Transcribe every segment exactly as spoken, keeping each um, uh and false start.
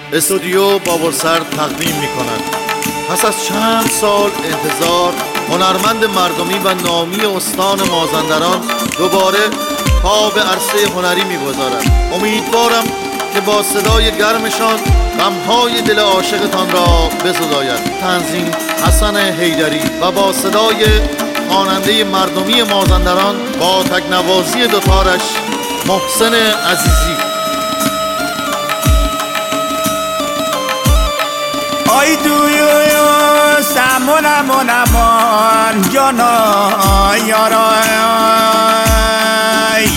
استودیو بابرسر تقدیم می کند. پس از چند سال انتظار هنرمند مردمی و نامی استان مازندران دوباره پا به عرصه هنری می گذارد. امیدوارم که با صدای گرمشان غمهای دل عاشقتان را بزداید. تنظیم حسن حیدری و با صدای خواننده مردمی مازندران با تکنوازی دوتارش محسن عزیزی. آی دویو سمونمون امان جانا یارای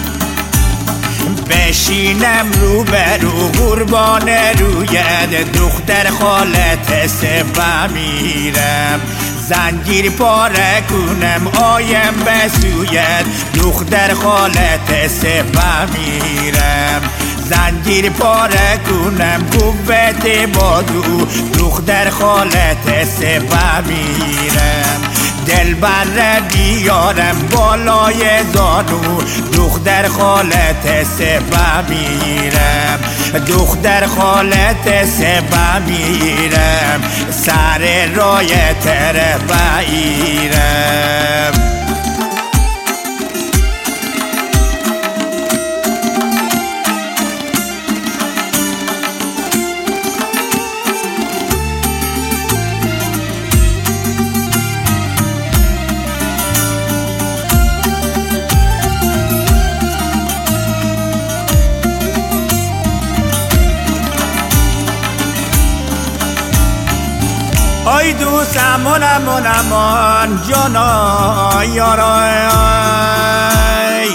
بشینم رو برو قربان رویت دختر خالت سبا میرم زنجیر پاره کنم آیم بسویت دختر خالت سبا میرم زنجیر پاره کنم قوت بادو دختر خالت سبا میرم دل بر بیارم بالای زانو دختر خالت سبا میرم دختر خالت سبا میرم سر رای تر بایرم. آی دوستمون امون امان جانا یارای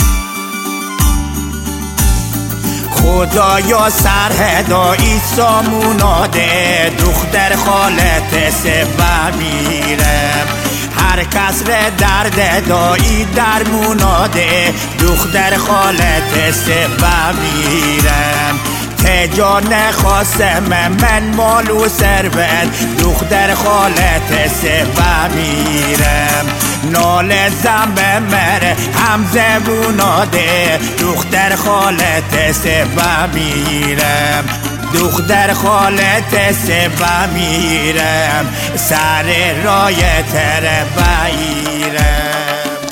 خدایا سرهدایی ساموناده دختر خالت سبا میرم هر کس ره درد دایی درموناده دختر خالت سبا میرم تجا نخواستم من مالو سربت دختر خالت سبا میرم نال زنب مره هم زبوناده دختر خالت سبا میرم دختر خالت سبا میرم سر رای تر بایرم.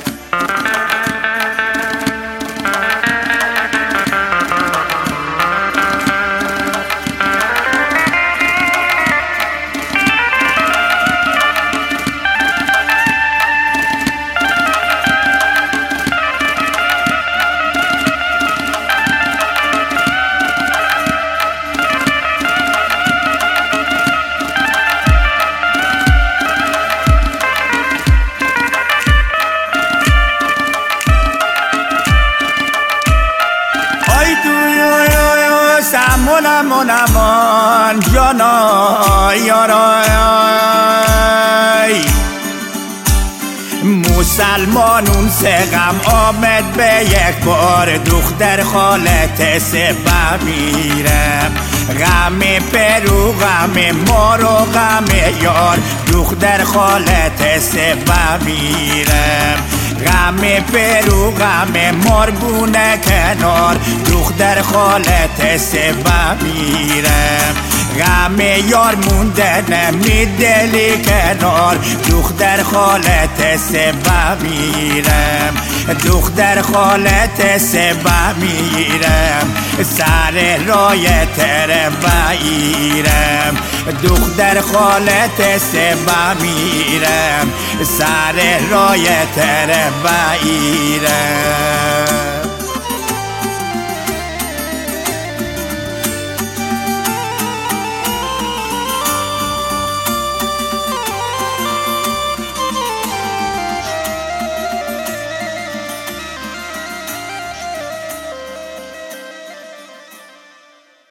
سمونمون امان جانا یارای مسلمانون سقم آمد به یک بار دختر خالت سبا میرم غم پرو غم مارو غم یار دختر خالت سبا میرم غم پرو غم ماربونه کنار دختر خالت سبا میرم غم یار موندن می دلی کنار دختر خالت سبا میرم دختر خالت سبا میرم سر رای تر بایرم دختر خالت سبا میرم سر رای تر بایرم.